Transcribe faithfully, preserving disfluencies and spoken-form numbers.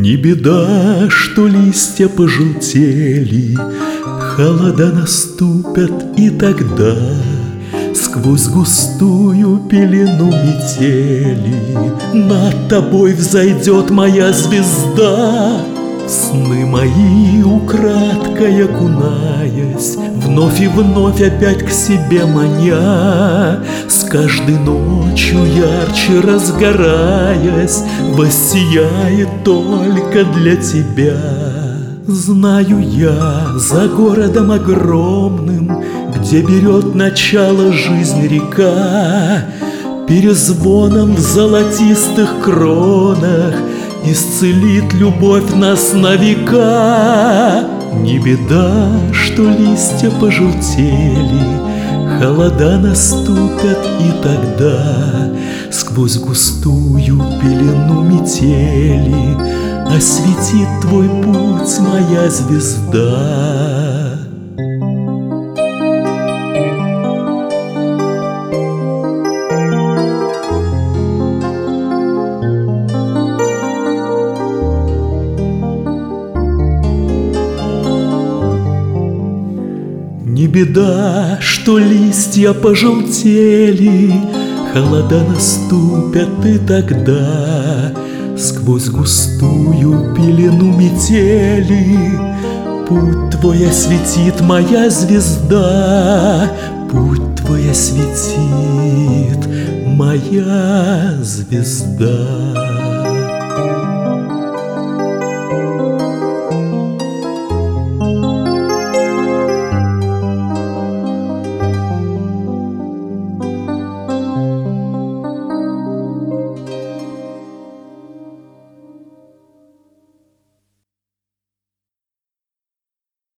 Не беда, что листья пожелтели, холода наступят, и тогда сквозь густую пелену метели над тобой взойдет моя звезда. В сны мои украдкой окунаясь, вновь и вновь опять к себе маня, с каждой ночью ярче разгораясь, воссияет только для тебя. Знаю я, за городом огромным, где берет начало жизнь река, перезвоном в золотистых кронах исцелит любовь нас на века. Не беда, что листья пожелтели, холода наступят, и тогда сквозь густую пелену метели осветит твой путь моя звезда. Не беда, что листья пожелтели, холода наступят, и тогда сквозь густую пелену метели путь твой осветит моя звезда. Путь твой осветит моя звезда.